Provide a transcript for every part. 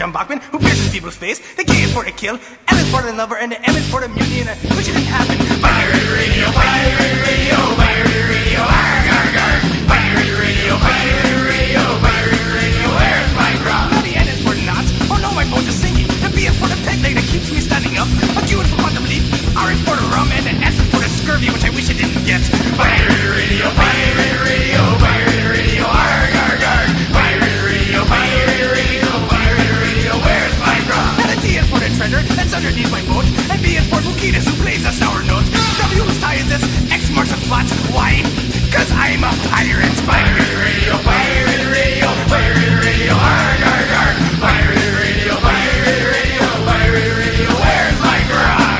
John Bachman, who pierces people's face. The K is for the kill, L is for the lover, and the M is for the mutiny, and which didn't happen. Pirate radio, pirate radio, pirate radio, arg, arg, arg. Pirate radio, pirate radio, pirate radio, where's my grog? Now the N is for the knots, oh no, my boat is sinking. The B is for the peg leg that keeps me standing up. A Q is for quantum leap, R is for the rum, and the S is for the scurvy, which I wish I didn't get. Pirate radio, pirate radio, pirate radio, arg, arg, arg. Pirate radio, pirate radio, pirate radio, where's my grog? And the T is for the treasure that's underneath my boat, and B is for Bukitas, who plays a sour note. W whose tie is this, X marks the spot. Why? Cause I'm a pirate. Pirate radio, pirate radio, pirate radio, arg, arg, arg. Pirate radio, pirate radio, pirate radio, where's my grog?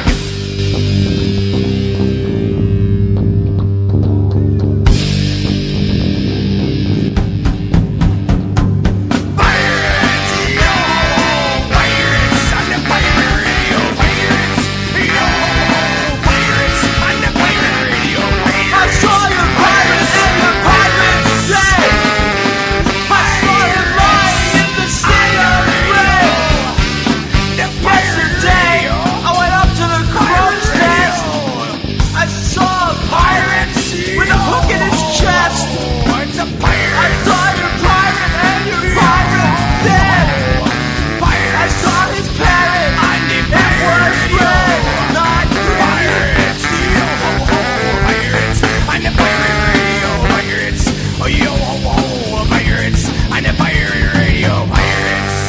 Pirates, yo! Pirates on the pirate radio, pirates, yo! Pirates on the pirate radio, pirates. I saw your pirates and your pirates say, I saw you lying in the sea of red. Yesterday, I went up to the crow's nest. I saw a pirate with a hook in his chest. It's a pirate. I saw your pirate and your pirate dead. I saw his parrot. It was red, not green. Pirates, yo ho ho, pirates. I'm the pirate radio, pirates. Oh yo ho ho, pirates. I'm the pirate radio, pirates.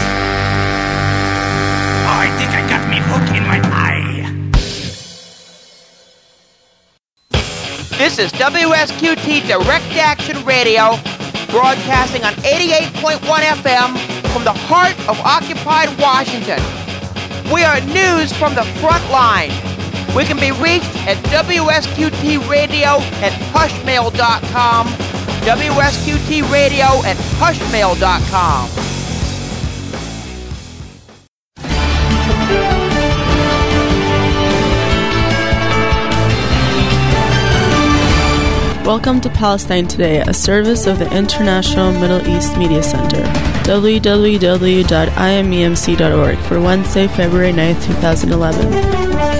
Oh, I think I got me hook in my eye. This is WSQT Direct Action Radio, broadcasting on 88.1 FM from the heart of occupied Washington. We are news from the front line. We can be reached at WSQTradio@hushmail.com, WSQTradio@hushmail.com. Welcome to Palestine Today, a service of the International Middle East Media Center. www.imemc.org for Wednesday, February 9th, 2011.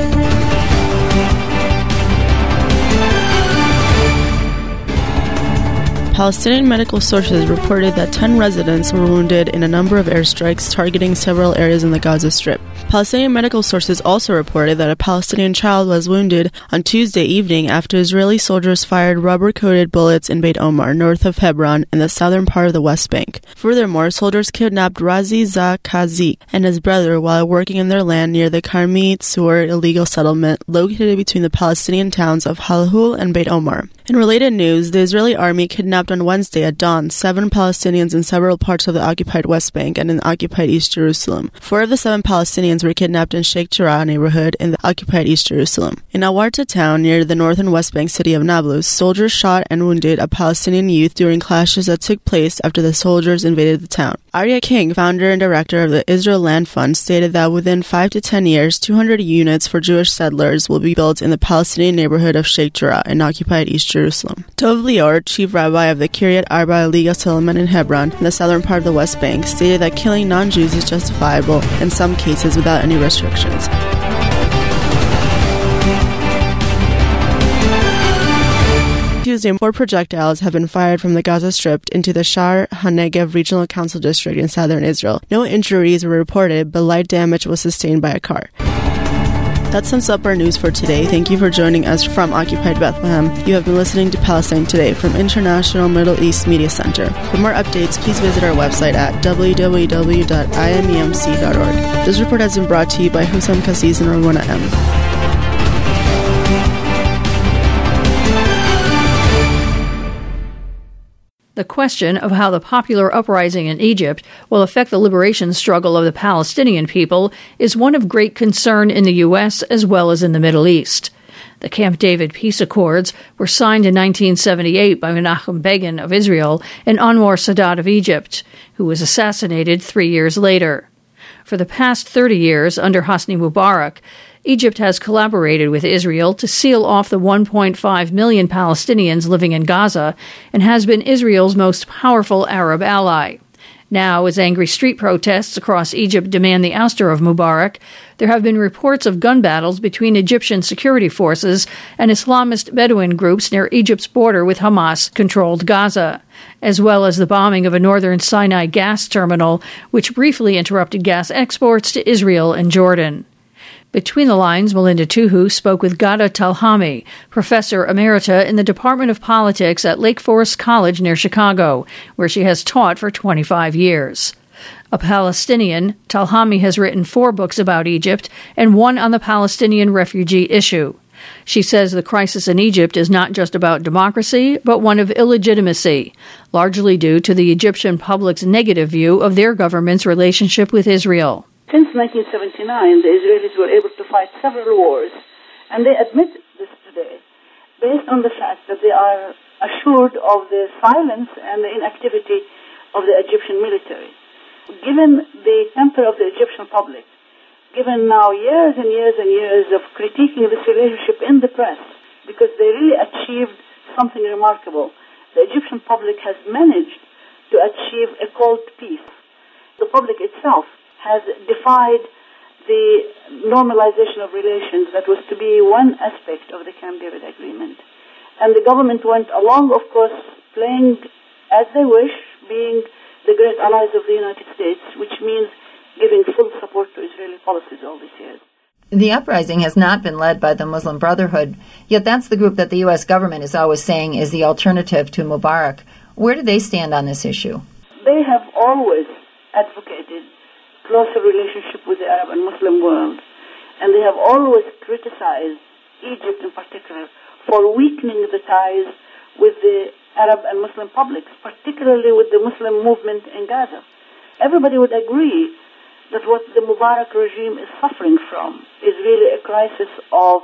Palestinian medical sources reported that 10 residents were wounded in a number of airstrikes targeting several areas in the Gaza Strip. Palestinian medical sources also reported that a Palestinian child was wounded on Tuesday evening after Israeli soldiers fired rubber-coated bullets in Beit Omar, north of Hebron, in the southern part of the West Bank. Furthermore, soldiers kidnapped Razi Zakazik and his brother while working in their land near the Karmi Tzur illegal settlement located between the Palestinian towns of Halhul and Beit Omar. In related news, the Israeli army kidnapped on Wednesday at dawn 7 Palestinians in several parts of the occupied West Bank and in occupied East Jerusalem. 4 of the 7 Palestinians were kidnapped in Sheikh Jarrah neighborhood in the occupied East Jerusalem. In Awarta town near the north and West Bank city of Nablus, soldiers shot and wounded a Palestinian youth during clashes that took place after the soldiers invaded the town. Arya King, founder and director of the Israel Land Fund, stated that within 5 to 10 years, 200 units for Jewish settlers will be built in the Palestinian neighborhood of Sheikh Jarrah in occupied East Jerusalem. Tov Lior, chief rabbi of the Kiryat Arba illegal settlement in Hebron, in the southern part of the West Bank, stated that killing non-Jews is justifiable in some cases without any restrictions. Tuesday, 4 projectiles have been fired from the Gaza Strip into the Sha'ar HaNegev Regional Council District in southern Israel. No injuries were reported, but light damage was sustained by a car. That sums up our news for today. Thank you for joining us from Occupied Bethlehem. You have been listening to Palestine Today from International Middle East Media Center. For more updates, please visit our website at www.imemc.org. This report has been brought to you by Hussam Kassis and Ramona M. The question of how the popular uprising in Egypt will affect the liberation struggle of the Palestinian people is one of great concern in the U.S. as well as in the Middle East. The Camp David peace accords were signed in 1978 by Menachem Begin of Israel and Anwar Sadat of Egypt, who was assassinated 3 years later. For the past 30 years, under Hosni Mubarak, Egypt has collaborated with Israel to seal off the 1.5 million Palestinians living in Gaza and has been Israel's most powerful Arab ally. Now, as angry street protests across Egypt demand the ouster of Mubarak, there have been reports of gun battles between Egyptian security forces and Islamist Bedouin groups near Egypt's border with Hamas-controlled Gaza, as well as the bombing of a northern Sinai gas terminal, which briefly interrupted gas exports to Israel and Jordan. Between the lines, Melinda Tuhu spoke with Ghada Talhami, professor emerita in the Department of Politics at Lake Forest College near Chicago, where she has taught for 25 years. A Palestinian, Talhami has written 4 books about Egypt and one on the Palestinian refugee issue. She says the crisis in Egypt is not just about democracy, but one of illegitimacy, largely due to the Egyptian public's negative view of their government's relationship with Israel. Since 1979, the Israelis were able to fight several wars, and they admit this today, based on the fact that they are assured of the silence and the inactivity of the Egyptian military. Given the temper of the Egyptian public, given now years and years and years of critiquing this relationship in the press, because they really achieved something remarkable, the Egyptian public has managed to achieve a cold peace. The public itself has defied the normalization of relations that was to be one aspect of the Camp David Agreement. And the government went along, of course, playing as they wish, being the great allies of the United States, which means giving full support to Israeli policies all these years. The uprising has not been led by the Muslim Brotherhood, yet that's the group that the U.S. government is always saying is the alternative to Mubarak. Where do they stand on this issue? They have always advocated closer relationship with the Arab and Muslim world, and they have always criticized Egypt in particular for weakening the ties with the Arab and Muslim publics, particularly with the Muslim movement in Gaza. Everybody would agree that what the Mubarak regime is suffering from is really a crisis of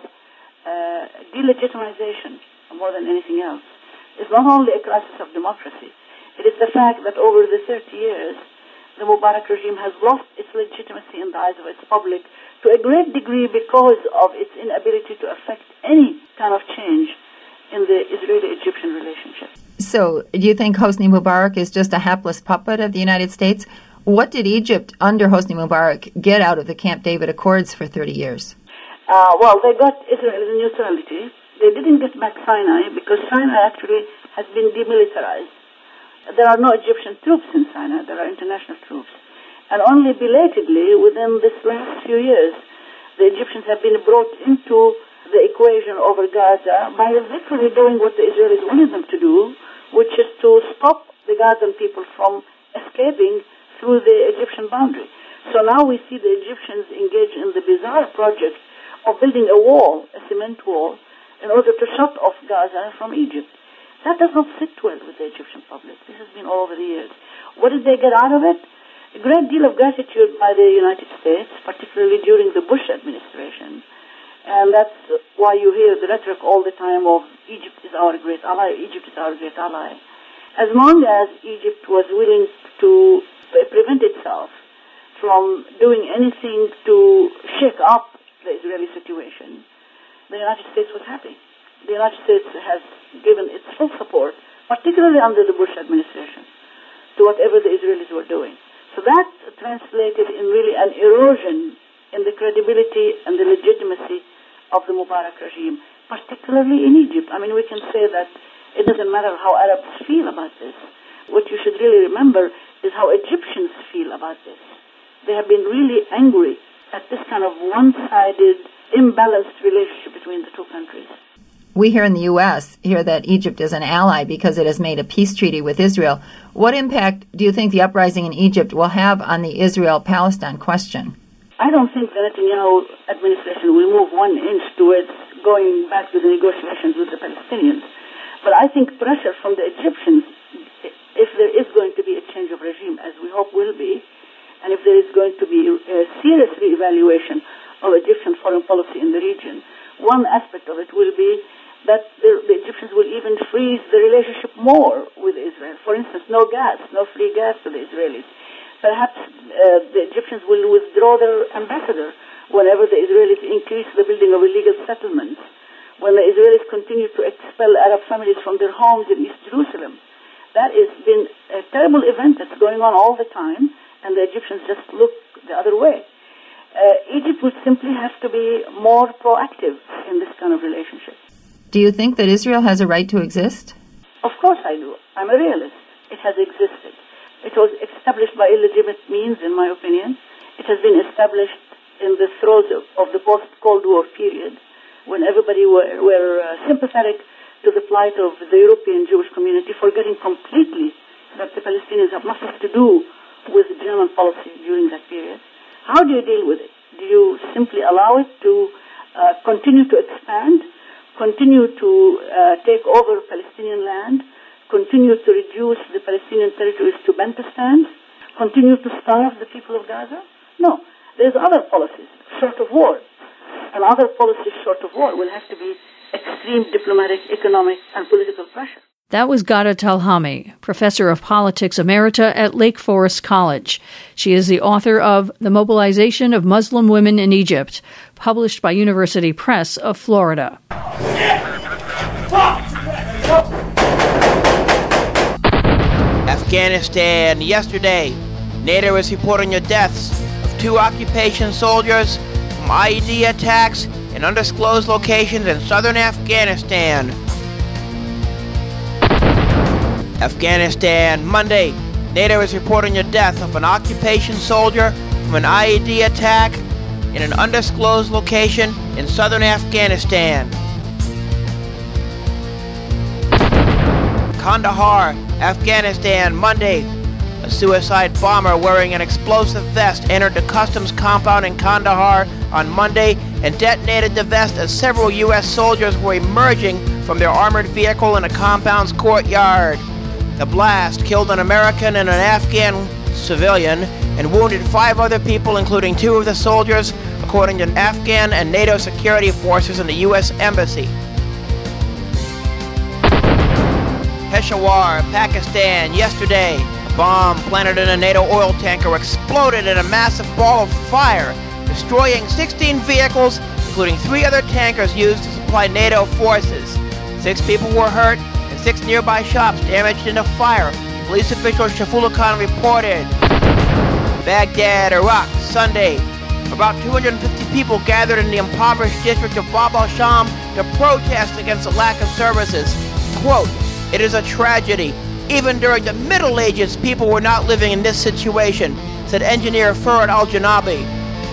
delegitimization more than anything else. It's not only a crisis of democracy. It is the fact that over the 30 years, the Mubarak regime has lost its legitimacy in the eyes of its public to a great degree because of its inability to affect any kind of change in the Israeli-Egyptian relationship. So, do you think Hosni Mubarak is just a hapless puppet of the United States? What did Egypt, under Hosni Mubarak, get out of the Camp David Accords for 30 years? Well, they got Israel's neutrality. They didn't get back Sinai because Sinai actually has been demilitarized. There are no Egyptian troops in Sinai. There are international troops. And only belatedly, within this last few years, the Egyptians have been brought into the equation over Gaza by literally doing what the Israelis wanted them to do, which is to stop the Gazan people from escaping through the Egyptian boundary. So now we see the Egyptians engage in the bizarre project of building a wall, a cement wall, in order to shut off Gaza from Egypt. That does not sit well with the Egyptian public. This has been all over the years. What did they get out of it? A great deal of gratitude by the United States, particularly during the Bush administration. And that's why you hear the rhetoric all the time of Egypt is our great ally, Egypt is our great ally. As long as Egypt was willing to prevent itself from doing anything to shake up the Israeli situation, the United States was happy. The United States has given its full support, particularly under the Bush administration, to whatever the Israelis were doing. So that translated in really an erosion in the credibility and the legitimacy of the Mubarak regime, particularly in Egypt. I mean, we can say that it doesn't matter how Arabs feel about this. What you should really remember is how Egyptians feel about this. They have been really angry at this kind of one-sided, imbalanced relationship between the two countries. We here in the U.S. hear that Egypt is an ally because it has made a peace treaty with Israel. What impact do you think the uprising in Egypt will have on the Israel-Palestine question? I don't think the Netanyahu administration will move 1 inch towards going back to the negotiations with the Palestinians. But I think pressure from the Egyptians, if there is going to be a change of regime, as we hope will be, and if there is going to be a serious reevaluation of Egyptian foreign policy in the region, one aspect of it will be that the Egyptians will even freeze the relationship more with Israel. For instance, no gas, no free gas to the Israelis. Perhaps the Egyptians will withdraw their ambassador whenever the Israelis increase the building of illegal settlements, when the Israelis continue to expel Arab families from their homes in East Jerusalem. That has been a terrible event that's going on all the time, and the Egyptians just look the other way. Egypt would simply have to be more proactive in this kind of relationship. Do you think that Israel has a right to exist? Of course I do. I'm a realist. It has existed. It was established by illegitimate means, in my opinion. It has been established in the throes of the post-Cold War period, when everybody were sympathetic to the plight of the European Jewish community, forgetting completely that the Palestinians have nothing to do with German policy during that period. How do you deal with it? Do you simply allow it to continue to expand, continue to take over Palestinian land, continue to reduce the Palestinian territories to Bantustans, continue to starve the people of Gaza? No. There's other policies, short of war. And other policies short of war will have to be extreme diplomatic, economic, and political pressure. That was Ghada Talhami, Professor of Politics Emerita at Lake Forest College. She is the author of The Mobilization of Muslim Women in Egypt, published by University Press of Florida. Afghanistan. Yesterday, NATO is reporting the deaths of 2 occupation soldiers from IED attacks in undisclosed locations in southern Afghanistan. Afghanistan. Monday, NATO is reporting the death of an occupation soldier from an IED attack in an undisclosed location in southern Afghanistan. Kandahar, Afghanistan. Monday, a suicide bomber wearing an explosive vest entered the customs compound in Kandahar on Monday and detonated the vest as several U.S. soldiers were emerging from their armored vehicle in the compound's courtyard. The blast killed an American and an Afghan civilian and wounded 5 other people, including 2 of the soldiers, according to Afghan and NATO security forces in the U.S. Embassy. Peshawar, Pakistan. Yesterday, a bomb planted in a NATO oil tanker exploded in a massive ball of fire, destroying 16 vehicles, including 3 other tankers used to supply NATO forces. 6 people were hurt, and 6 nearby shops damaged in the fire, police official Shafula Khan reported. Baghdad, Iraq, Sunday. About 250 people gathered in the impoverished district of Bab al-Sham to protest against the lack of services. Quote, "It is a tragedy. Even during the Middle Ages, people were not living in this situation," said engineer Fuad al-Janabi.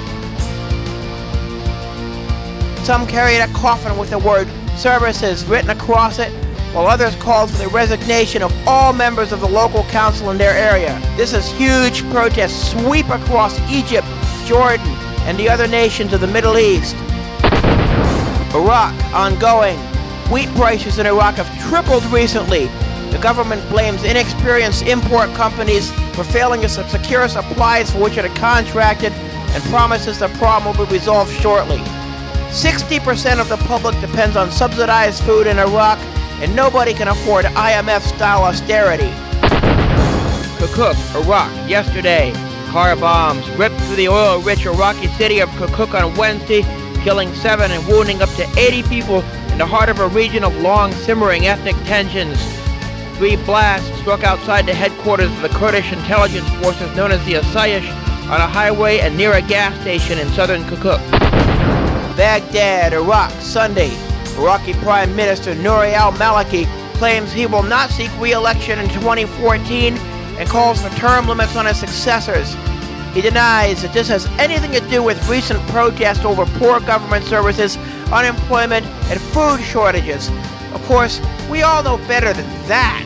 Some carried a coffin with the word services written across it, while others called for the resignation of all members of the local council in their area. This is huge protests sweep across Egypt, Jordan, and the other nations of the Middle East. Iraq, ongoing. Wheat prices in Iraq have tripled recently. The government blames inexperienced import companies for failing to secure supplies for which it had contracted and promises the problem will be resolved shortly. 60% of the public depends on subsidized food in Iraq, and nobody can afford IMF-style austerity. Kirkuk, Iraq, yesterday. Car bombs ripped through the oil-rich Iraqi city of Kirkuk on Wednesday, killing 7 and wounding up to 80 people in the heart of a region of long-simmering ethnic tensions. 3 blasts struck outside the headquarters of the Kurdish intelligence forces known as the Asayish on a highway and near a gas station in southern Kirkuk. Baghdad, Iraq, Sunday. Iraqi Prime Minister Nouri al-Maliki claims he will not seek re-election in 2014 and calls for term limits on his successors. He denies that this has anything to do with recent protests over poor government services, unemployment, and food shortages. Of course, we all know better than that.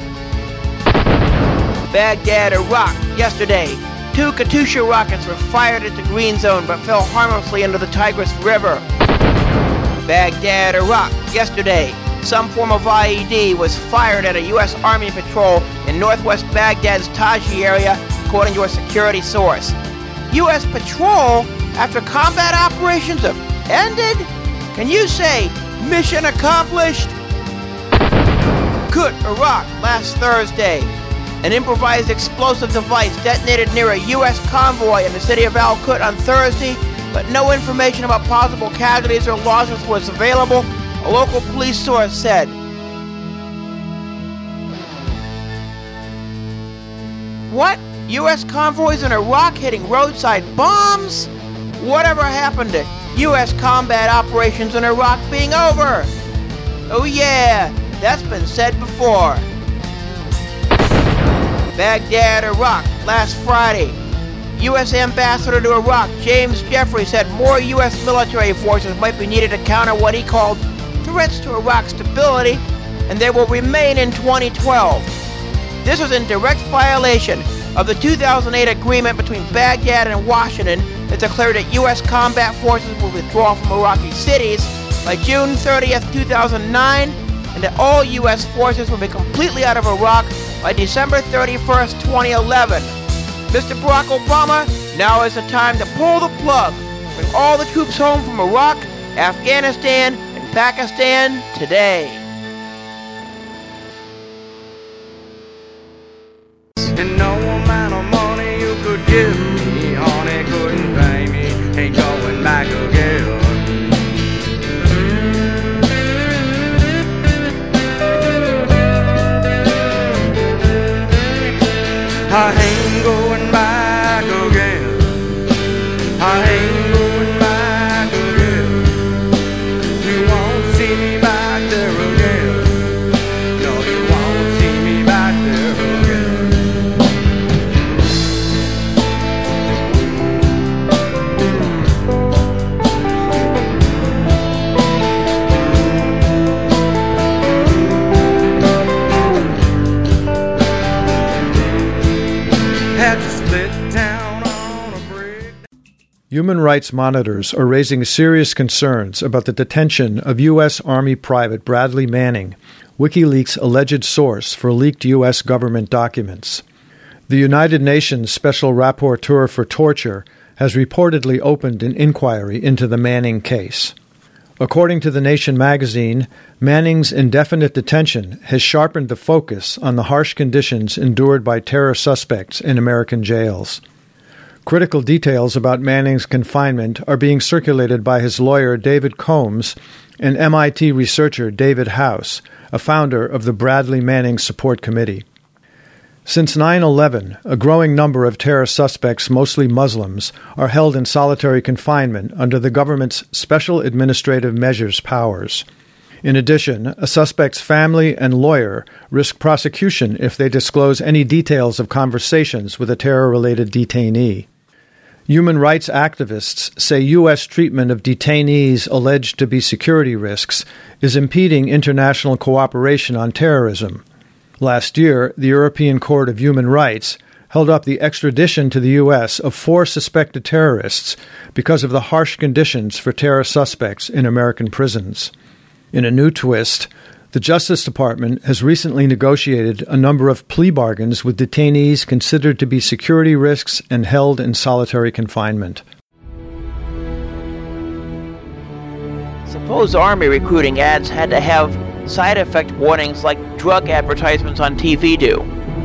Baghdad, Iraq, yesterday. 2 Katyusha rockets were fired at the Green Zone but fell harmlessly into the Tigris River. Baghdad, Iraq, yesterday. Some form of IED was fired at a U.S. Army patrol in northwest Baghdad's Taji area, according to a security source. U.S. patrol after combat operations have ended? Can you say, mission accomplished? Kut, Iraq, last Thursday. An improvised explosive device detonated near a U.S. convoy in the city of Al-Kut on Thursday, but no information about possible casualties or losses was available, a local police source said. What? U.S. convoys in Iraq hitting roadside bombs? Whatever happened to U.S. combat operations in Iraq being over? Oh yeah, that's been said before. Baghdad, Iraq, last Friday. U.S. Ambassador to Iraq, James Jeffrey, said more U.S. military forces might be needed to counter what he called threats to Iraq's stability, and they will remain in 2012. This was in direct violation of the 2008 agreement between Baghdad and Washington that declared that U.S. combat forces will withdraw from Iraqi cities by June 30th, 2009, and that all U.S. forces will be completely out of Iraq by December 31st, 2011. Mr. Barack Obama, now is the time to pull the plug. Bring all the troops home from Iraq, Afghanistan, and Pakistan today. And no amount of money you could give me, honey, couldn't pay me, ain't going back again. I ain't going back again. I ain't going back again. You won't see me back there again. No, you won't see me back there again. Human rights monitors are raising serious concerns about the detention of U.S. Army Private Bradley Manning, WikiLeaks' alleged source for leaked U.S. government documents. The United Nations Special Rapporteur for Torture has reportedly opened an inquiry into the Manning case. According to The Nation magazine, Manning's indefinite detention has sharpened the focus on the harsh conditions endured by terror suspects in American jails. Critical details about Manning's confinement are being circulated by his lawyer David Combs and MIT researcher David House, a founder of the Bradley Manning Support Committee. Since 9/11, a growing number of terror suspects, mostly Muslims, are held in solitary confinement under the government's Special Administrative Measures powers. In addition, a suspect's family and lawyer risk prosecution if they disclose any details of conversations with a terror-related detainee. Human rights activists say U.S. treatment of detainees alleged to be security risks is impeding international cooperation on terrorism. Last year, the European Court of Human Rights held up the extradition to the U.S. of 4 suspected terrorists because of the harsh conditions for terror suspects in American prisons. In a new twist, the Justice Department has recently negotiated a number of plea bargains with detainees considered to be security risks and held in solitary confinement. Suppose Army recruiting ads had to have side effect warnings like drug advertisements on TV do.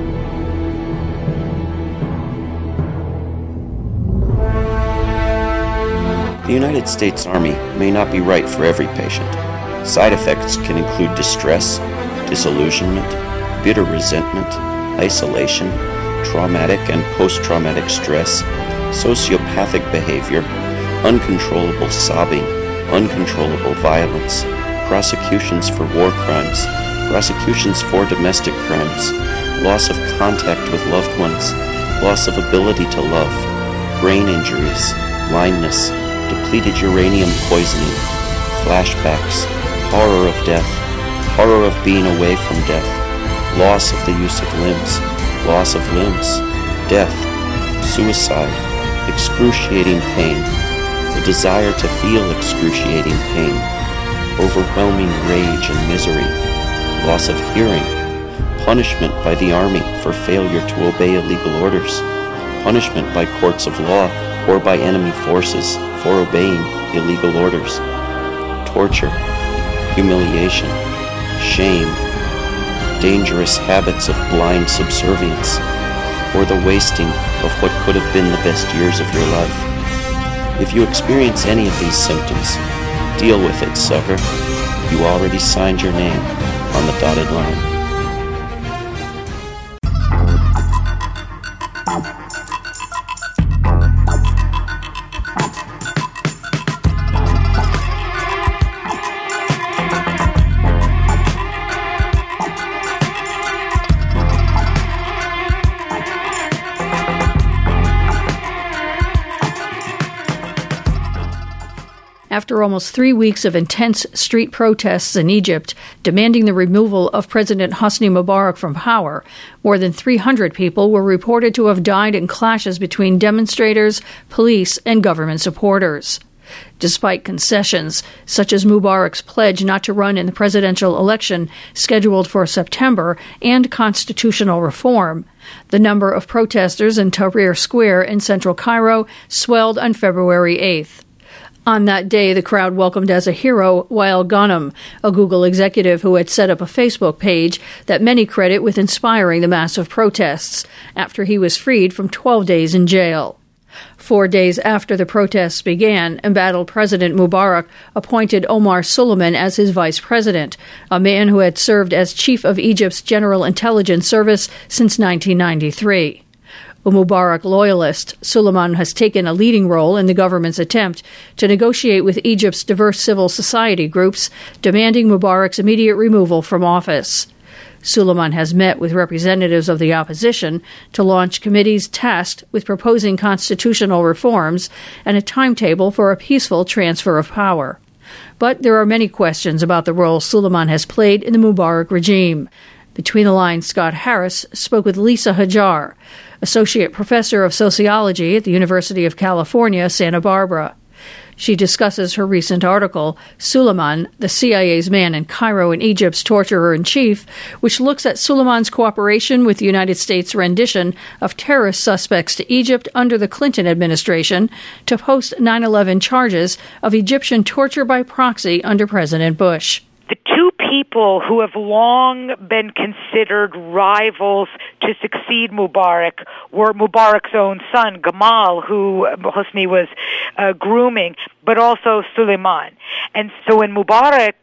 The United States Army may not be right for every patient. Side effects can include distress, disillusionment, bitter resentment, isolation, traumatic and post-traumatic stress, sociopathic behavior, uncontrollable sobbing, uncontrollable violence, prosecutions for war crimes, prosecutions for domestic crimes, loss of contact with loved ones, loss of ability to love, brain injuries, blindness, depleted uranium poisoning, flashbacks, horror of death, horror of being away from death, loss of the use of limbs, loss of limbs, death, suicide, excruciating pain, the desire to feel excruciating pain, overwhelming rage and misery, loss of hearing, punishment by the Army for failure to obey illegal orders, punishment by courts of law or by enemy forces for obeying illegal orders, torture, humiliation, shame, dangerous habits of blind subservience, or the wasting of what could have been the best years of your life. If you experience any of these symptoms, deal with it, sucker. You already signed your name on the dotted line. after almost 3 weeks of intense street protests in Egypt demanding the removal of President Hosni Mubarak from power. More than 300 people were reported to have died in clashes between demonstrators, police, and government supporters. Despite concessions, such as Mubarak's pledge not to run in the presidential election scheduled for September and constitutional reform, the number of protesters in Tahrir Square in central Cairo swelled on February 8th. On that day, the crowd welcomed as a hero Wael Ghanem, a Google executive who had set up a Facebook page that many credit with inspiring the massive protests after he was freed from 12 days in jail. 4 days after the protests began, embattled President Mubarak appointed Omar Suleiman as his vice president, a man who had served as chief of Egypt's General Intelligence Service since 1993. A Mubarak loyalist, Suleiman has taken a leading role in the government's attempt to negotiate with Egypt's diverse civil society groups, demanding Mubarak's immediate removal from office. Suleiman has met with representatives of the opposition to launch committees tasked with proposing constitutional reforms and a timetable for a peaceful transfer of power. But there are many questions about the role Suleiman has played in the Mubarak regime. Between the Lines, Scott Harris spoke with Lisa Hajar, associate professor of sociology at the University of California, Santa Barbara. She discusses her recent article, Suleiman, the CIA's Man in Cairo and Egypt's Torturer-in-Chief, which looks at Suleiman's cooperation with the United States' rendition of terrorist suspects to Egypt under the Clinton administration to post 9/11 charges of Egyptian torture by proxy under President Bush. The two people who have long been considered rivals to succeed Mubarak were Mubarak's own son, Gamal, who Hosni was grooming, but also Suleiman. And so when Mubarak,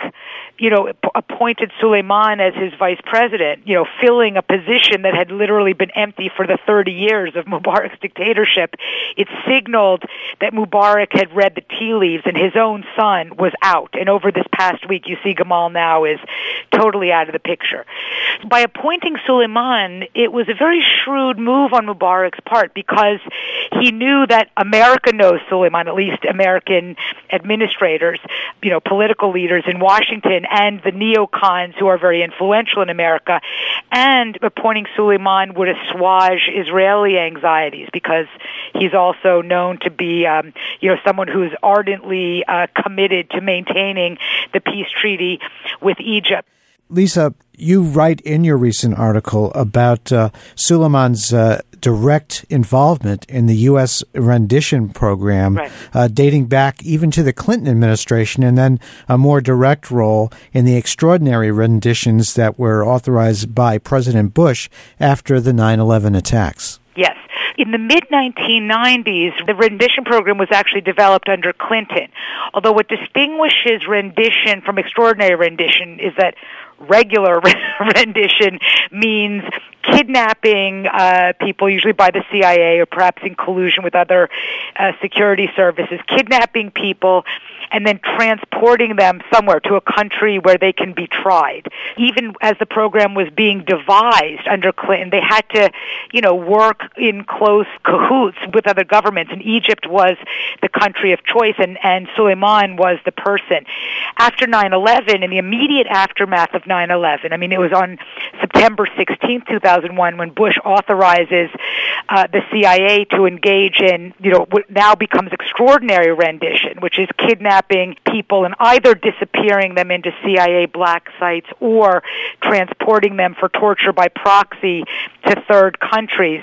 appointed Suleiman as his vice president, filling a position that had literally been empty for the 30 years of Mubarak's dictatorship, it signaled that Mubarak had read the tea leaves and his own son was out. And over this past week, you see Gamal now is totally out of the picture. By appointing Suleiman, it was a very shrewd move on Mubarak's part because he knew that America knows Suleiman, at least American administrators, political leaders in Washington, and the neocons who are very influential in America. And appointing Suleiman would assuage Israeli anxieties because he's also known to be, someone who's ardently committed to maintaining the peace treaty with Egypt. Lisa, you write in your recent article about Suleiman's direct involvement in the U.S. rendition program, right, dating back even to the Clinton administration, and then a more direct role in the extraordinary renditions that were authorized by President Bush after the 9/11 attacks. Yes. In the mid-1990s, the rendition program was actually developed under Clinton. Although what distinguishes rendition from extraordinary rendition is that regular rendition means kidnapping people, usually by the CIA or perhaps in collusion with other security services, kidnapping people and then transporting them somewhere to a country where they can be tried. Even as the program was being devised under Clinton, they had to, work in close cahoots with other governments, and Egypt was the country of choice, and Suleiman was the person. After 9/11, in the immediate aftermath of 9/11, it was on September 16, 2001, when Bush authorizes the CIA to engage in, what now becomes extraordinary rendition, which is kidnapping people and either disappearing them into CIA black sites or transporting them for torture by proxy to third countries.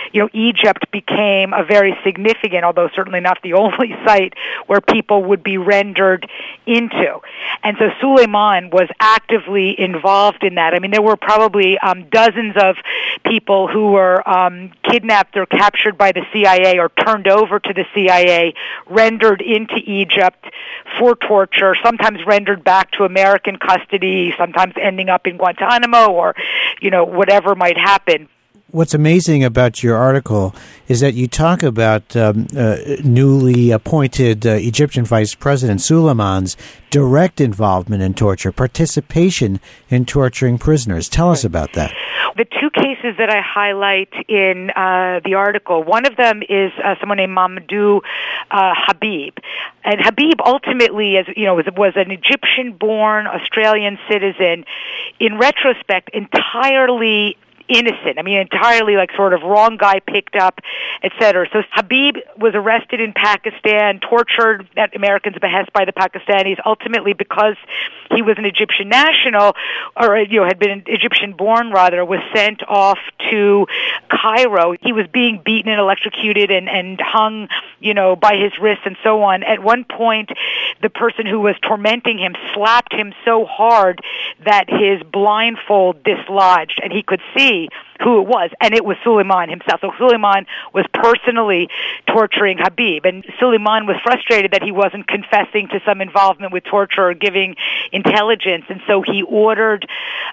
Egypt became a very significant, although certainly not the only site where people would be rendered into. And so Suleiman was actively involved in that. There were probably dozens of people who were kidnapped or captured by the CIA or turned over to the CIA, rendered into Egypt for torture, sometimes rendered back to American custody, sometimes ending up in Guantanamo or, whatever might happen. what's amazing about your article is that you talk about newly appointed Egyptian Vice President Suleiman's direct involvement in torture, participation in torturing prisoners. Tell us about that. The two cases that I highlight in the article, one of them is someone named Mamadou Habib. And Habib ultimately, as you know, was an Egyptian-born Australian citizen, in retrospect, entirely innocent. I mean, entirely like sort of wrong guy picked up, etc. So Habib was arrested in Pakistan, tortured at Americans' behest by the Pakistanis, ultimately because he was an Egyptian national, or had been Egyptian born rather, was sent off to Cairo. He was being beaten and electrocuted and hung, by his wrists and so on. At one point, the person who was tormenting him slapped him so hard that his blindfold dislodged and he could see who it was, and it was Suleiman himself. So Suleiman was personally torturing Habib, and Suleiman was frustrated that he wasn't confessing to some involvement with torture or giving intelligence, and so he ordered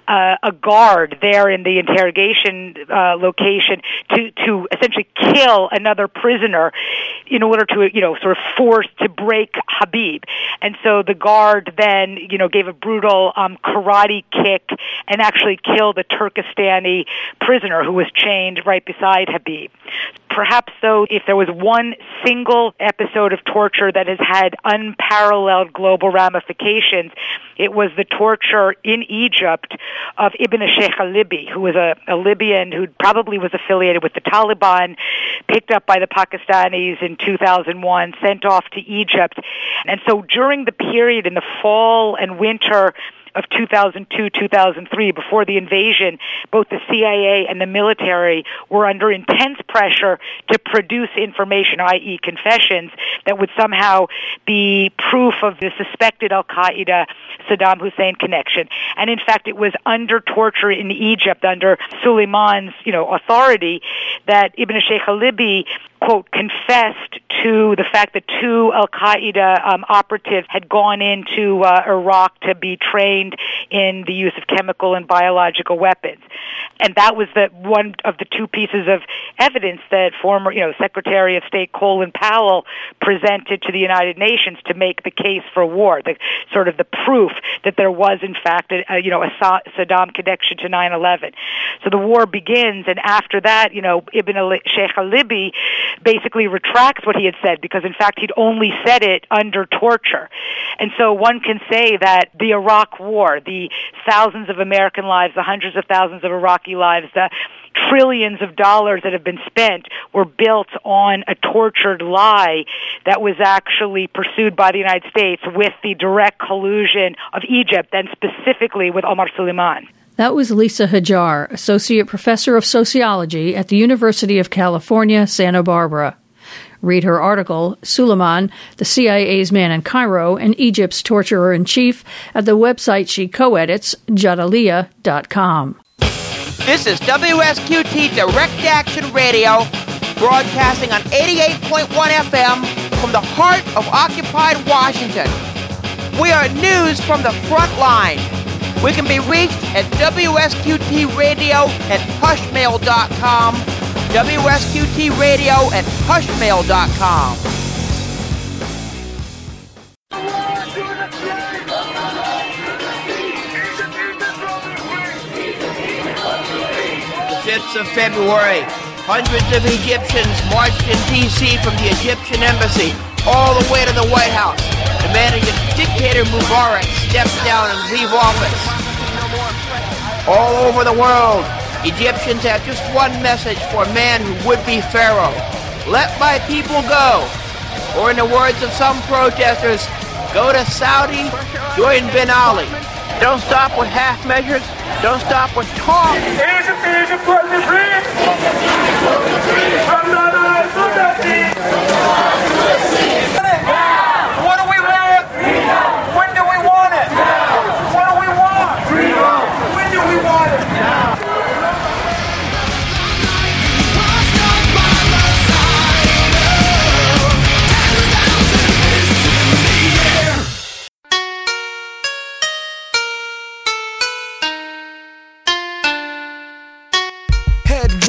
a guard there in the interrogation location to essentially kill another prisoner in order to, sort of force to break Habib. And so the guard then, gave a brutal karate kick and actually killed a Turkestani prisoner who was chained right beside Habib. Perhaps, though, if there was one single episode of torture that has had unparalleled global ramifications, it was the torture in Egypt of Ibn Sheikh al-Libi, who was a Libyan who probably was affiliated with the Taliban, picked up by the Pakistanis in 2001, sent off to Egypt. And so during the period in the fall and winter of 2002, 2003, before the invasion, both the CIA and the military were under intense pressure to produce information, i.e. confessions, that would somehow be proof of the suspected al-Qaeda Saddam Hussein connection. And in fact, it was under torture in Egypt, under Suleiman's, authority, that Ibn Sheikh al-Libi, quote, confessed to the fact that two al-Qaeda operatives had gone into Iraq to be trained in the use of chemical and biological weapons. And that was one of the two pieces of evidence that former, Secretary of State Colin Powell presented to the United Nations to make the case for war, the sort of the proof that there was, in fact, a Saddam connection to 9/11. So the war begins, and after that, Ibn Sheikh al-Libi basically retracts what he had said, because in fact he'd only said it under torture. And so one can say that the Iraq War, the thousands of American lives, the hundreds of thousands of Iraqi lives, the trillions of dollars that have been spent were built on a tortured lie that was actually pursued by the United States with the direct collusion of Egypt, and specifically with Omar Suleiman. That was Lisa Hajar, Associate Professor of Sociology at the University of California, Santa Barbara. Read her article, Suleiman, the CIA's Man in Cairo and Egypt's Torturer-in-Chief, at the website she co-edits, Jadaliyah.com. This is WSQT Direct Action Radio, broadcasting on 88.1 FM from the heart of occupied Washington. We are news from the front line. We can be reached at WSQTradio@pushmail.com, WSQTradio@pushmail.com. The 5th of February, hundreds of Egyptians marched in D.C. from the Egyptian embassy all the way to the White House, demanding that dictator Mubarak step down and leave office. All over the world, Egyptians have just one message for a man who would be Pharaoh: let my people go. Or in the words of some protesters, go to Saudi, join Ben Ali. Don't stop with half measures, don't stop with talk. Egypt was the dream. From the land to the sea. What do we want? When do we want it? What do we want? When do we want it?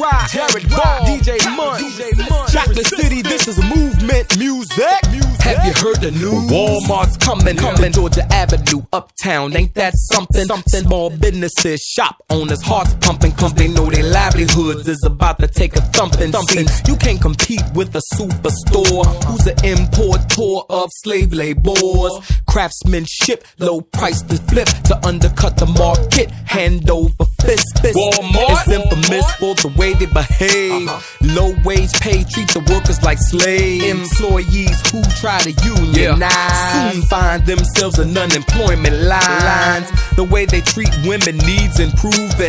Rock, Jared Ball, DJ Munch, Chocolate City, this is movement music. Have you heard the news? Walmart's coming, Georgia Avenue, uptown. Ain't that something? Small businesses, shop owners, hearts pumping, cause they know their livelihoods is about to take a thumping. See, you can't compete with a superstore who's an importer of slave labors. Craftsmanship, low price to flip to undercut the market, hand over fist. Walmart is infamous for the way they behave. Low wage pay, treat the workers like slaves. Employees who try to unionize soon find themselves in unemployment lines. The way they treat women needs improving.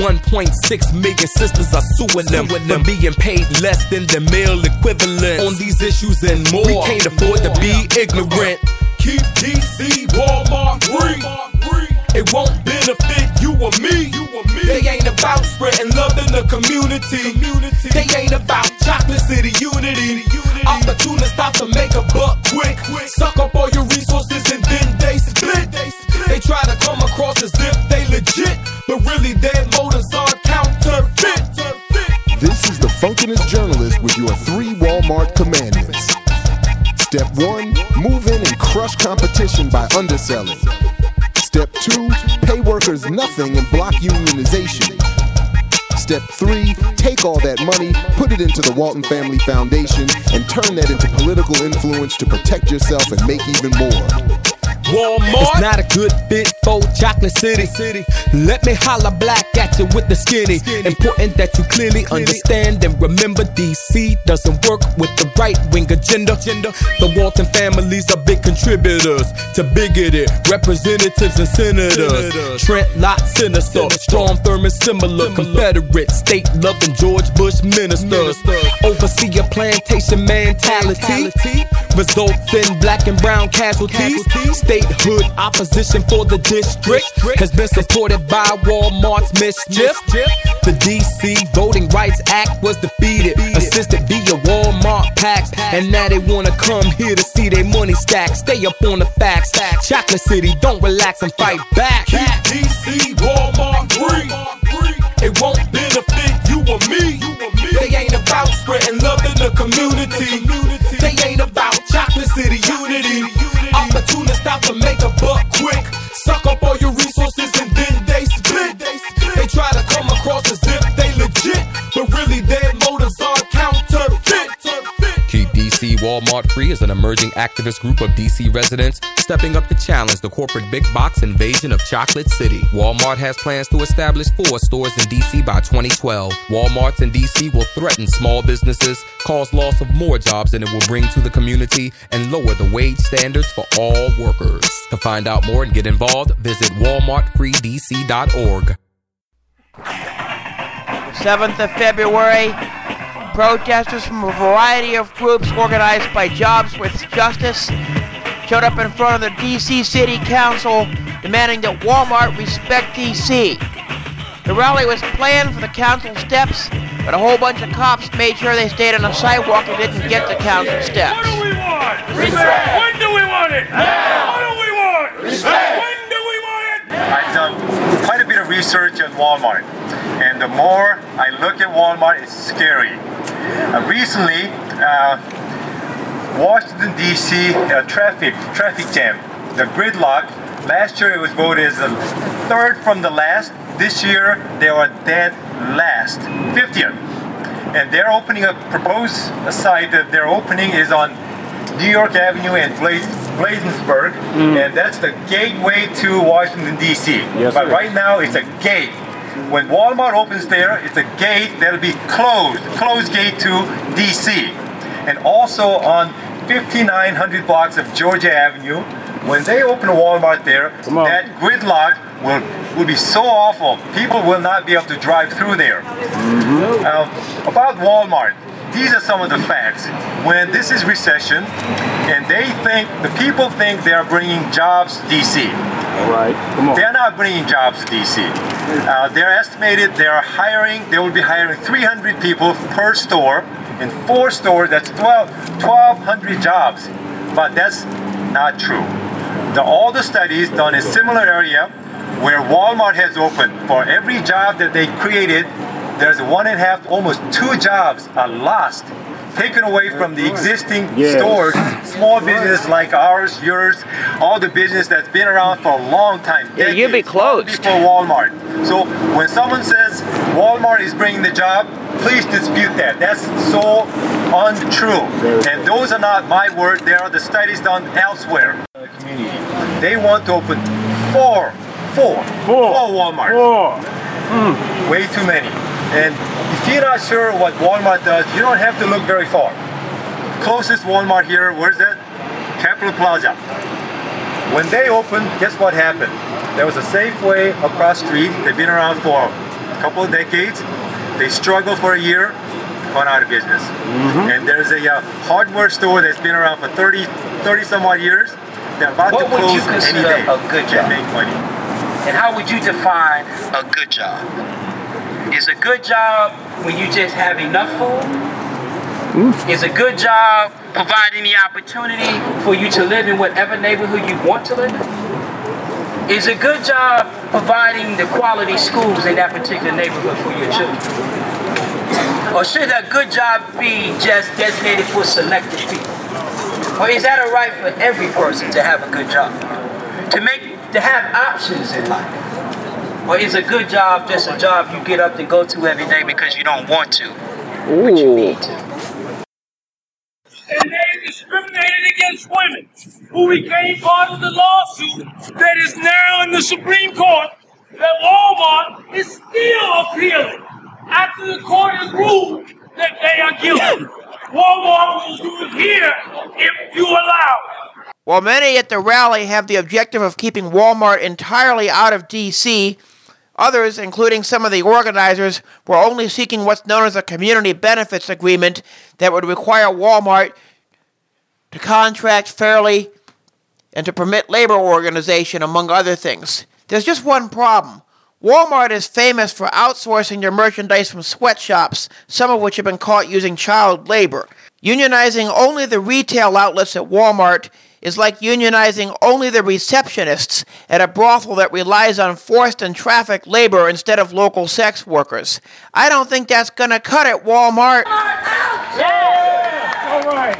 1.6 million sisters are suing them for being paid less than the male equivalent. On these issues and more, we can't afford to be ignorant. Keep DC Walmart free. It won't benefit you or me. They ain't about spreading love in the community. They ain't about Chocolate City unity. Opportunists stop to make a buck quick. Suck up all your resources and then they split. They try to come across as if they legit, but really their motives are counterfeit. This is the Funkinest Journalist with your 3 Walmart commandments. Step 1, move in and crush competition by underselling. Step 2, pay workers nothing and block unionization. Step 3, take all that money, put it into the Walton Family Foundation, and turn that into political influence to protect yourself and make even more. Walmart, it's not a good fit for Chocolate City. Let me holla black at you with the skinny. Important that you clearly understand and remember, DC doesn't work with the right-wing agenda. The Walton families are big contributors to bigoted representatives and senators. Trent Lott, sinister, Strom Thurmond, similar, Confederate, state-loving George Bush ministers. Oversee a plantation mentality results in black and brown casualties. Statehood opposition for the district has been supported by Walmart's mischief. The DC Voting Rights Act was defeated, assisted via Walmart PACs, and now they wanna come here to see their money stack. Stay up on the facts. Chocolate City, don't relax and fight back. Keep DC Walmart free. It won't benefit you or me. They ain't about spreading love in the community. They ain't about Chocolate City unity. Opportunists stop to make a buck quick. Suck up all your resources and then they split. They try to come across as if they legit, but really their motives are counterfeit. Keep DC Walmart Free is an emerging activist group of DC residents stepping up to challenge the corporate big box invasion of Chocolate City. Walmart has plans to establish 4 stores in DC by 2012. Walmarts in DC will threaten small businesses, cause loss of more jobs than it will bring to the community, and lower the wage standards for all workers. To find out more and get involved, visit walmartfreedc.org. 7th of February, protesters from a variety of groups organized by Jobs with Justice showed up in front of the D.C. City Council demanding that Walmart respect D.C. The rally was planned for the council steps, but a whole bunch of cops made sure they stayed on the sidewalk and didn't get to council steps. What do we want? Respect! When do we want it? Now! What do we want? Respect! When do we want it? I've done quite a bit of research on Walmart, and the more I look at Walmart, it's scary. Recently, Washington D.C. Traffic jam, the gridlock. Last year it was voted as the 3rd from the last. This year they are dead last, 50th. And they're opening a proposed site that they're opening is on New York Avenue and Bladensburg, and that's the gateway to Washington D.C. Yes, but sir. right now it's a gate. When Walmart opens there, it's a gate that'll be closed gate to D.C. And also on 5900 blocks of Georgia Avenue, when they open a Walmart there, that gridlock will be so awful. People will not be able to drive through there. About Walmart, these are some of the facts. When this is recession, and the people think they're bringing jobs to D.C. Right. Come on. They're not bringing jobs to D.C. They're estimated they will be hiring 300 people per store. In 4 stores, that's 1,200 jobs. But that's not true. All the studies done in a similar area where Walmart has opened, for every job that they created, there's 1.5, almost 2 jobs are lost, taken away from the existing stores, small business like ours, yours, all the business that's been around for a long time. Yeah, you'd be closed. Before Walmart. So when someone says Walmart is bringing the job, please dispute that. That's so untrue. And those are not my words. They are the studies done elsewhere. Community. They want to open four Walmart. Way too many. And if you're not sure what Walmart does, you don't have to look very far. Closest Walmart here, where's that? Capitol Plaza. When they opened, guess what happened? There was a Safeway across the street. They've been around for a couple of decades. They struggled for a year, gone out of business. And there's a hardware store that's been around for 30 some odd years. They're about to close any day. A good job? And make money. And how would you define a good job? Is a good job when you just have enough food? Is a good job providing the opportunity for you to live in whatever neighborhood you want to live in? Is a good job providing the quality schools in that particular neighborhood for your children? Or should a good job be just designated for selected people? Or is that a right for every person to have a good job? To have options in life? Or is a good job just a job you get up and go to every day because you don't want to, but you need to? And they discriminated against women, who became part of the lawsuit that is now in the Supreme Court, that Walmart is still appealing after the court has ruled that they are guilty. Walmart will do it here if you allow it. While many at the rally have the objective of keeping Walmart entirely out of D.C., others, including some of the organizers, were only seeking what's known as a community benefits agreement that would require Walmart to contract fairly and to permit labor organization, among other things. There's just one problem. Walmart is famous for outsourcing their merchandise from sweatshops, some of which have been caught using child labor. Unionizing only the retail outlets at Walmart is like unionizing only the receptionists at a brothel that relies on forced and trafficked labor instead of local sex workers. I don't think that's gonna cut it, Walmart. Yeah! All right.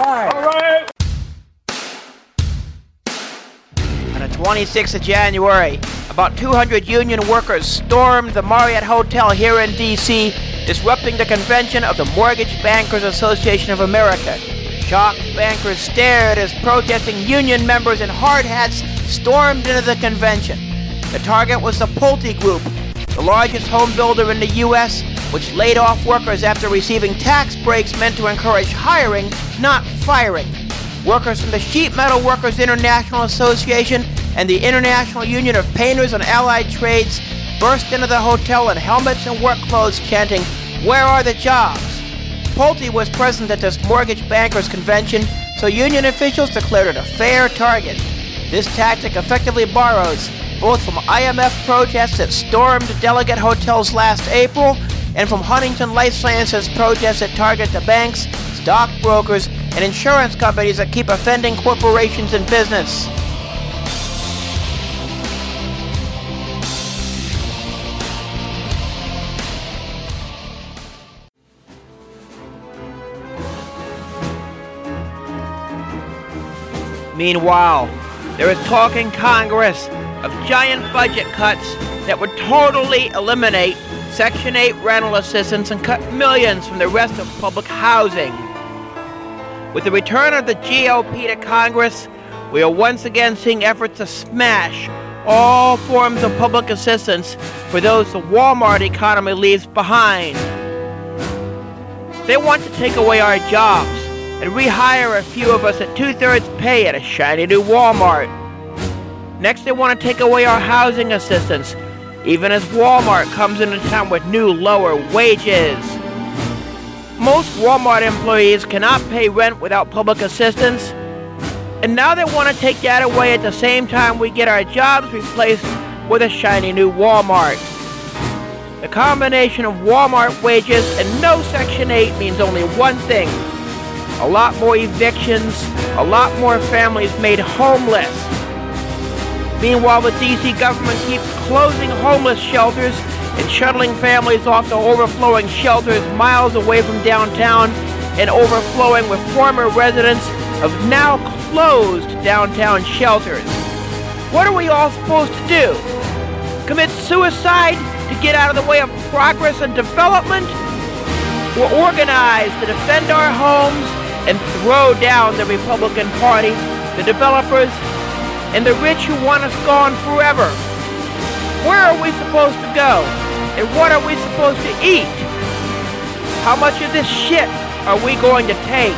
On the 26th of January, about 200 union workers stormed the Marriott Hotel here in D.C., disrupting the convention of the Mortgage Bankers Association of America. Shocked bankers stared as protesting union members in hard hats stormed into the convention. The target was the Pulte Group, the largest home builder in the U.S., which laid off workers after receiving tax breaks meant to encourage hiring, not firing. Workers from the Sheet Metal Workers International Association and the International Union of Painters and Allied Trades burst into the hotel in helmets and work clothes chanting, "Where are the jobs?" Pulte was present at this mortgage bankers convention, so union officials declared it a fair target. This tactic effectively borrows both from IMF protests that stormed delegate hotels last April and from Huntington Life Sciences protests that target the banks, stockbrokers, and insurance companies that keep offending corporations in business. Meanwhile, there is talk in Congress of giant budget cuts that would totally eliminate Section 8 rental assistance and cut millions from the rest of public housing. With the return of the GOP to Congress, we are once again seeing efforts to smash all forms of public assistance for those the Walmart economy leaves behind. They want to take away our jobs and rehire a few of us at 2/3 pay at a shiny new Walmart. Next, they want to take away our housing assistance, even as Walmart comes into town with new lower wages. Most Walmart employees cannot pay rent without public assistance, and now they want to take that away at the same time we get our jobs replaced with a shiny new Walmart. The combination of Walmart wages and no Section 8 means only one thing: a lot more evictions, a lot more families made homeless. Meanwhile, the D.C. government keeps closing homeless shelters and shuttling families off to overflowing shelters miles away from downtown and overflowing with former residents of now closed downtown shelters. What are we all supposed to do? Commit suicide to get out of the way of progress and development? Or organize to defend our homes and throw down the Republican Party, the developers, and the rich who want us gone forever? Where are we supposed to go? And what are we supposed to eat? How much of this shit are we going to take?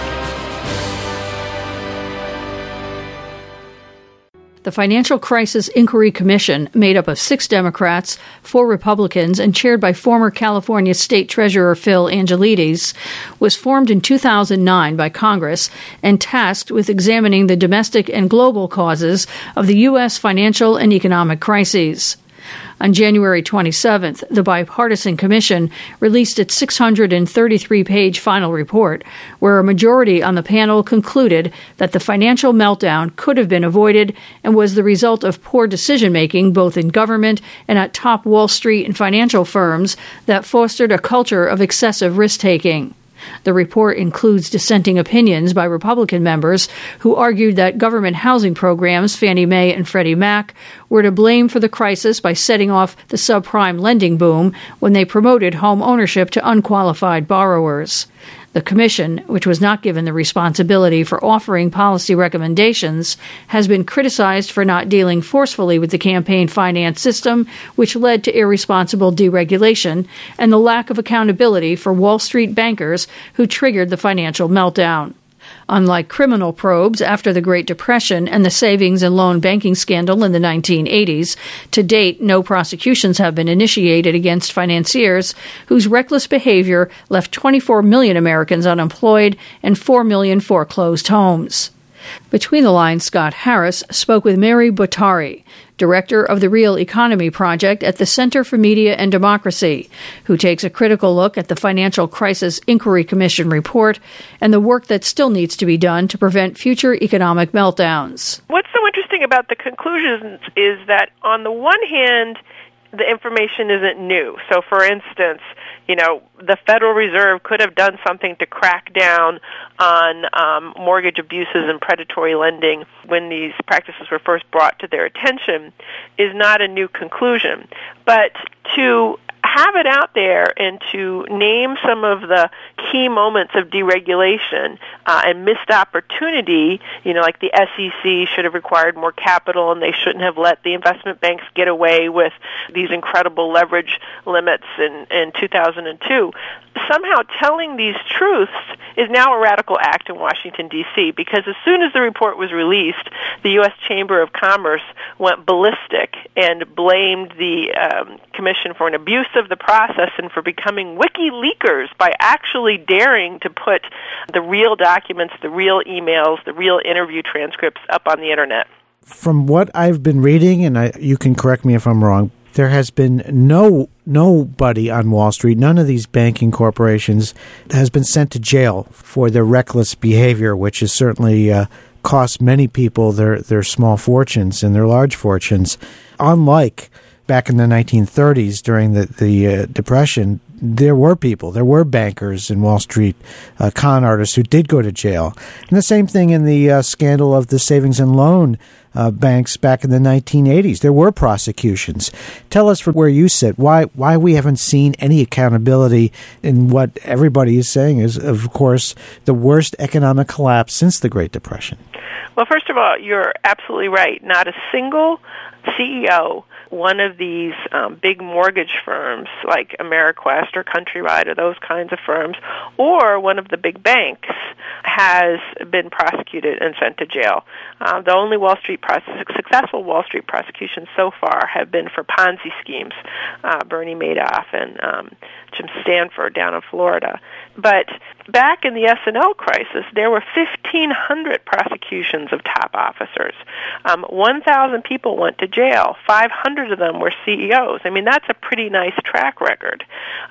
The Financial Crisis Inquiry Commission, made up of 6 Democrats, 4 Republicans, and chaired by former California State Treasurer Phil Angelides, was formed in 2009 by Congress and tasked with examining the domestic and global causes of the U.S. financial and economic crises. On January 27th, the bipartisan commission released its 633-page final report, where a majority on the panel concluded that the financial meltdown could have been avoided and was the result of poor decision-making both in government and at top Wall Street and financial firms that fostered a culture of excessive risk-taking. The report includes dissenting opinions by Republican members who argued that government housing programs, Fannie Mae and Freddie Mac, were to blame for the crisis by setting off the subprime lending boom when they promoted home ownership to unqualified borrowers. The Commission, which was not given the responsibility for offering policy recommendations, has been criticized for not dealing forcefully with the campaign finance system, which led to irresponsible deregulation, and the lack of accountability for Wall Street bankers who triggered the financial meltdown. Unlike criminal probes after the Great Depression and the savings and loan banking scandal in the 1980s, to date no prosecutions have been initiated against financiers whose reckless behavior left 24 million Americans unemployed and 4 million foreclosed homes. Between the Lines, Scott Harris spoke with Mary Bottari, director of the Real Economy Project at the Center for Media and Democracy, who takes a critical look at the Financial Crisis Inquiry Commission report and the work that still needs to be done to prevent future economic meltdowns. What's so interesting about the conclusions is that, on the one hand, the information isn't new. So, for instance, the Federal Reserve could have done something to crack down on mortgage abuses and predatory lending when these practices were first brought to their attention is not a new conclusion. But to have it out there and to name some of the key moments of deregulation and missed opportunity, like the SEC should have required more capital and they shouldn't have let the investment banks get away with these incredible leverage limits in 2002. Somehow telling these truths is now a radical act in Washington, D.C., because as soon as the report was released, the U.S. Chamber of Commerce went ballistic and blamed the Commission for an abuse of the process and for becoming WikiLeakers by actually daring to put the real documents, the real emails, the real interview transcripts up on the Internet. From what I've been reading, and you can correct me if I'm wrong, there has been nobody on Wall Street, none of these banking corporations has been sent to jail for their reckless behavior, which has certainly cost many people their small fortunes and their large fortunes. Unlike back in the 1930s during the Depression, there were bankers in Wall Street, con artists who did go to jail. And the same thing in the scandal of the savings and loan banks back in the 1980s. There were prosecutions. Tell us from where you sit why we haven't seen any accountability in what everybody is saying is, of course, the worst economic collapse since the Great Depression. Well, first of all, you're absolutely right. Not a single CEO, one of these big mortgage firms like Ameriquest or Countrywide or those kinds of firms, or one of the big banks has been prosecuted and sent to jail. The only successful Wall Street prosecutions so far have been for Ponzi schemes, Bernie Madoff and Jim Stanford down in Florida. But back in the S&L crisis, there were 1,500 prosecutions of top officers. 1,000 people went to jail. 500 of them were CEOs. I mean, that's a pretty nice track record.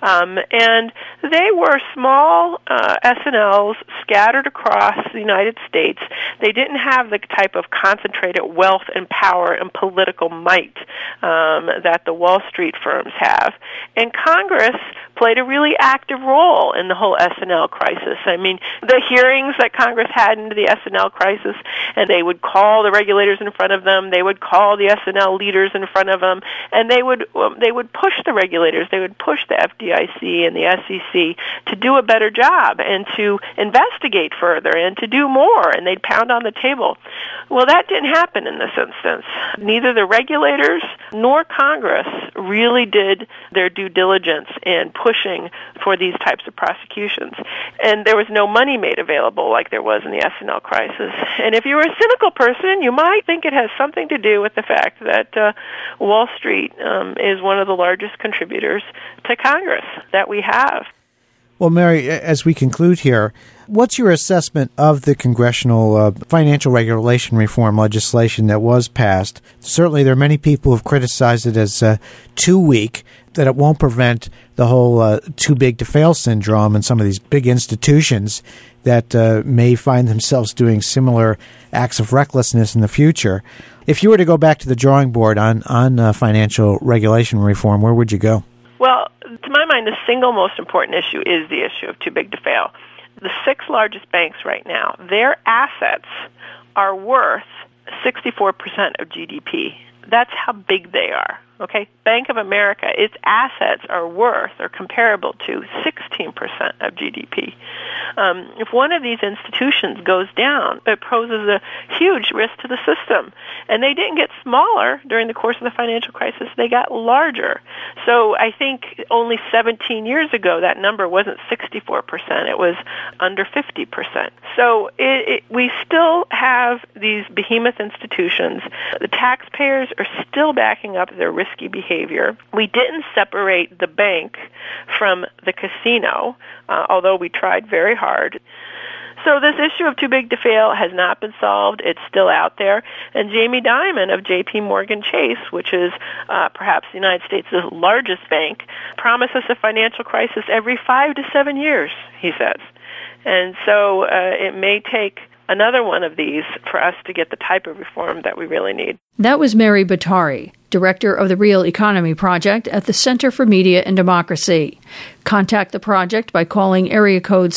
And they were small S&Ls scattered across the United States. They didn't have the type of concentrated wealth and power and political might that the Wall Street firms have. And Congress played a really active role in the whole S&L crisis. I mean, the hearings that Congress had into the S&L crisis, and they would call the regulators in front of them, they would call the S&L leaders in front of them, and they would push the regulators, they would push the FDIC and the SEC to do a better job and to investigate further and to do more, and they'd pound on the table. Well, that didn't happen in this instance. Neither the regulators nor Congress really did their due diligence in pushing for these types of prosecutions. And there was no money made available like there was in the S&L crisis. And if you were a cynical person, you might think it has something to do with the fact that Wall Street is one of the largest contributors to Congress that we have. Well, Mary, as we conclude here, what's your assessment of the congressional financial regulation reform legislation that was passed? Certainly, there are many people who have criticized it as too weak, that it won't prevent the whole too big to fail syndrome in some of these big institutions that may find themselves doing similar acts of recklessness in the future. If you were to go back to the drawing board on financial regulation reform, where would you go? Well, to my mind, the single most important issue is the issue of too big to fail. The 6 largest banks right now, their assets are worth 64% of GDP. That's how big they are. Okay, Bank of America, its assets are worth or comparable to 16% of GDP. If one of these institutions goes down, it poses a huge risk to the system. And they didn't get smaller during the course of the financial crisis. They got larger. So I think only 17 years ago, that number wasn't 64%. It was under 50%. So we still have these behemoth institutions. The taxpayers are still backing up their risky behavior. We didn't separate the bank from the casino, although we tried very hard. So this issue of too big to fail has not been solved. It's still out there. And Jamie Dimon of J.P. Morgan Chase, which is perhaps the United States' largest bank, promises a financial crisis every 5 to 7 years, he says. And so it may take another one of these for us to get the type of reform that we really need. That was Mary Bottari, director of the Real Economy Project at the Center for Media and Democracy. Contact the project by calling area code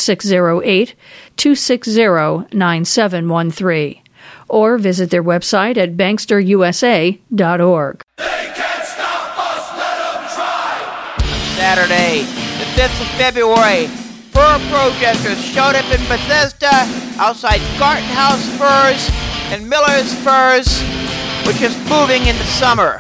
608-260-9713 or visit their website at banksterusa.org. Saturday, the 5th of February, fur protesters showed up in Bethesda outside Garten House Furs and Miller's Furs, which is moving into summer.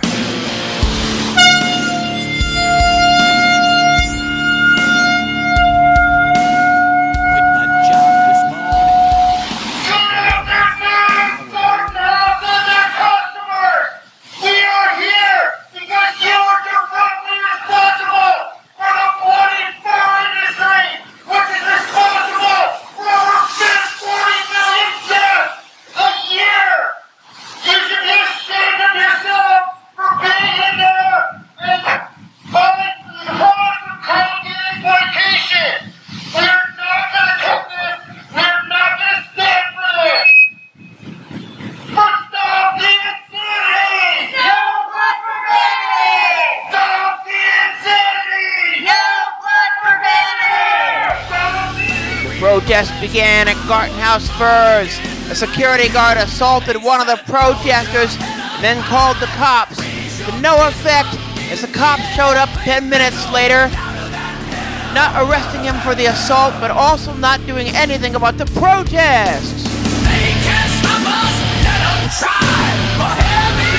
Protests began at Garten House Furs. A security guard assaulted one of the protesters and then called the cops. To no effect, as the cops showed up 10 minutes later, not arresting him for the assault, but also not doing anything about the protests. They can't stop us, let them try for heavy.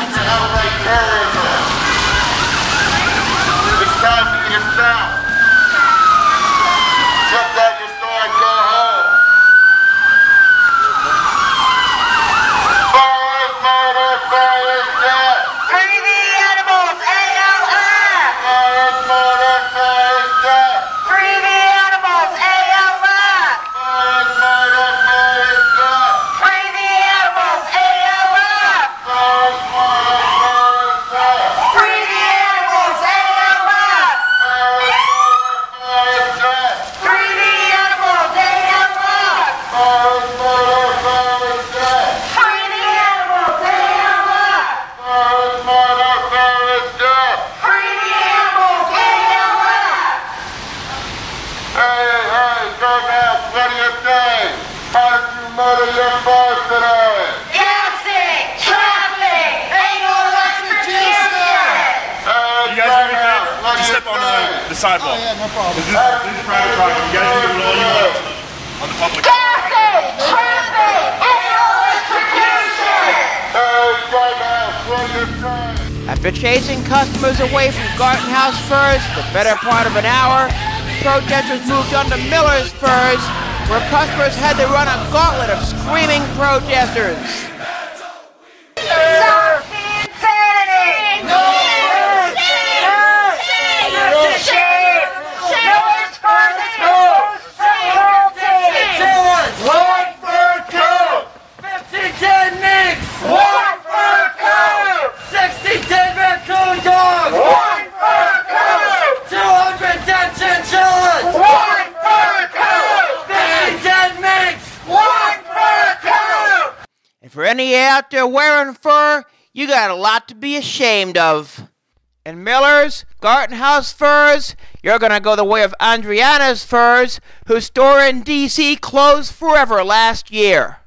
It's time for you to stop. Just like your story, go home. Fires, murder, fires, death. Free the animals, ALF. Fires, murder, fires, death. Free the animals, ALF. Fires, murder, fires, death. Free the animals, ALF. Fires, murder. sidewalk. Oh, yeah, no problem. This is private property. You guys can do all you want on the public. After chasing customers away from Garden House Furs for the better part of an hour, protesters moved on to Miller's Furs, where customers had to run a gauntlet of screaming protesters. Stop the insanity! No! Miller's Furs is closed for cruelty! One for two! 50-10 minks! One for two! 60-10 raccoon dogs! One for two! 210 chinchillas! One for two! 50-10 minks! One for two! And for any out there wearing fur, you got a lot to be ashamed of. And Miller's, Garden House Furs, you're gonna go the way of Andriana's Furs, whose store in D.C. closed forever last year.